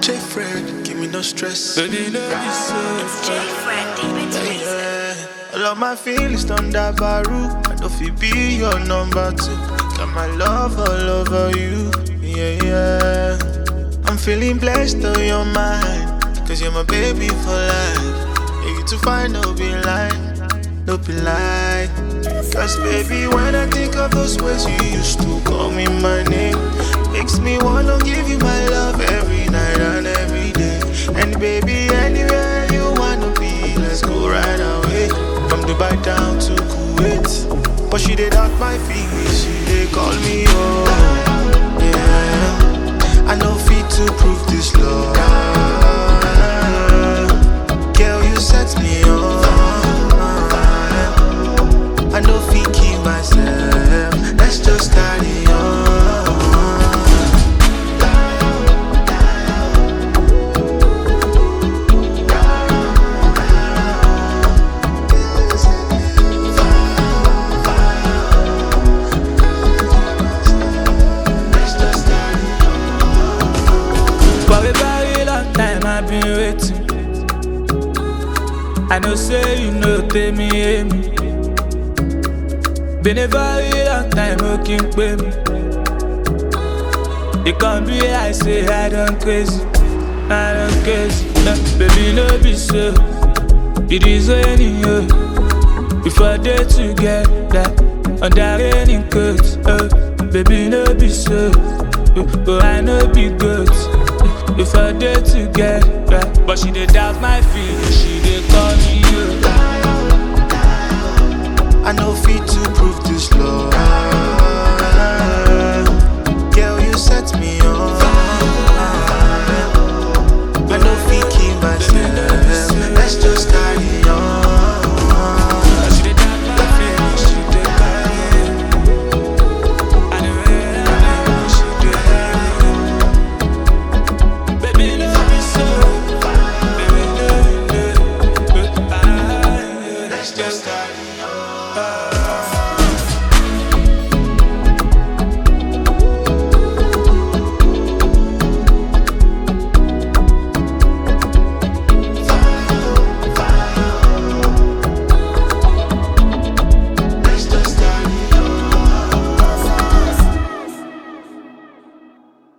J Fred, give me no stress. Baby, no be so J Fred, deep into music. All of my feelings done that baru. I know if be your number two. Got my love all over you. Yeah. I'm feeling blessed though you're mine. Cause you're my baby for life. Yeah, you to find no be line. No be lie. Cause baby, when I think of those words you used to call me my name, makes me wanna give you my love every night and every day. And baby, anywhere you wanna be, let's go right away. From Dubai down to Kuwait. But she did out my feelings, she did call me oh. Yeah, I know fit to prove this love. Girl, you set me on. I know fit keep myself. Let's just carry on. For a very long time I've been waiting. I know say you know take me hear me. Been a very long time looking for me. It can't be I say I done crazy. Baby no be so. It is raining you. Before day together under raining coats. Baby no be so. Oh I know be good. If I did together, but she did doubt my feelings, she did call me you. I know fit to prove this love. Girl, you set me on. I know fit keep myself. Let's just carry on. She did doubt my feelings, she did call me you. I know she did. Baby, love me so. Baby, love me. Let's just carry on.